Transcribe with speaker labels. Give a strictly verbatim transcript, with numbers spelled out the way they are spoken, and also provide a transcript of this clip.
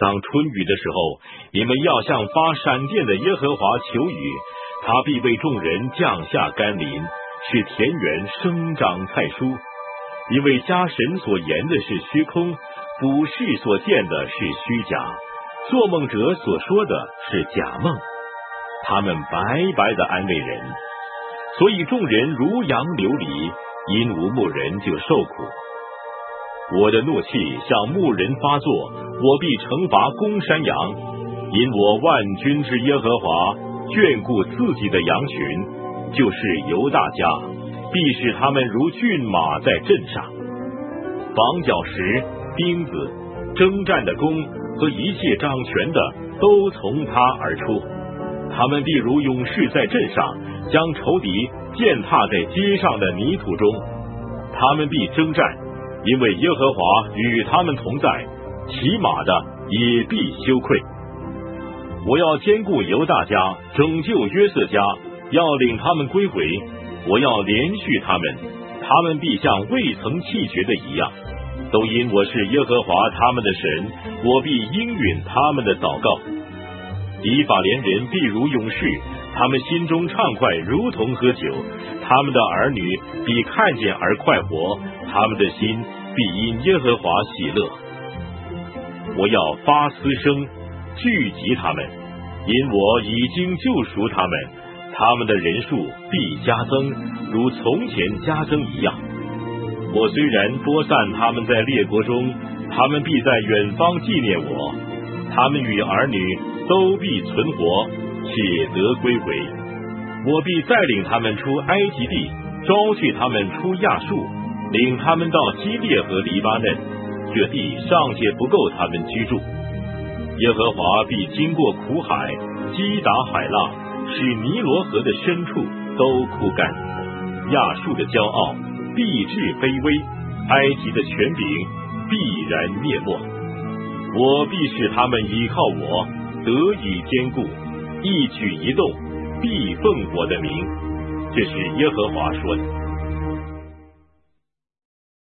Speaker 1: 当春雨的时候，你们要向发闪电的耶和华求雨，他必为众人降下甘霖，使田园生长菜蔬。因为家神所言的是虚空，卜士所见的是虚假，做梦者所说的是假梦，他们白白的安慰人。所以众人如羊流离，因无牧人就受苦。我的怒气向牧人发作，我必惩罚公山羊，因我万军之耶和华眷顾自己的羊群，就是犹大家，必使他们如骏马在阵上。绑脚石、钉子、征战的弓和一切掌权的都从他而出，他们必如勇士在阵上，将仇敌践踏在街上的泥土中。他们必征战，因为耶和华与他们同在，骑马的也必羞愧。我要兼顾犹大家，拯救约瑟家，要领他们归回，我要连续他们，他们必像未曾弃绝的一样。都因我是耶和华他们的神，我必应允他们的祷告。以法莲人必如勇士，他们心中畅快如同喝酒，他们的儿女必看见而快活，他们的心必因耶和华喜乐。我要发嘶声聚集他们，因我已经救赎他们，他们的人数必加增，如从前加增一样。我虽然播散他们在列国中，他们必在远方纪念我，他们与儿女都必存活，且得归回。我必带领他们出埃及地，招去他们出亚述，领他们到基列和黎巴嫩，这地尚且不够他们居住。耶和华必经过苦海，击打海浪，使尼罗河的深处都枯干。亚述的骄傲必致卑微，埃及的权柄必然灭没。我必使他们依靠我，得以坚固，一举一动必奉我的名。这是耶和华说的。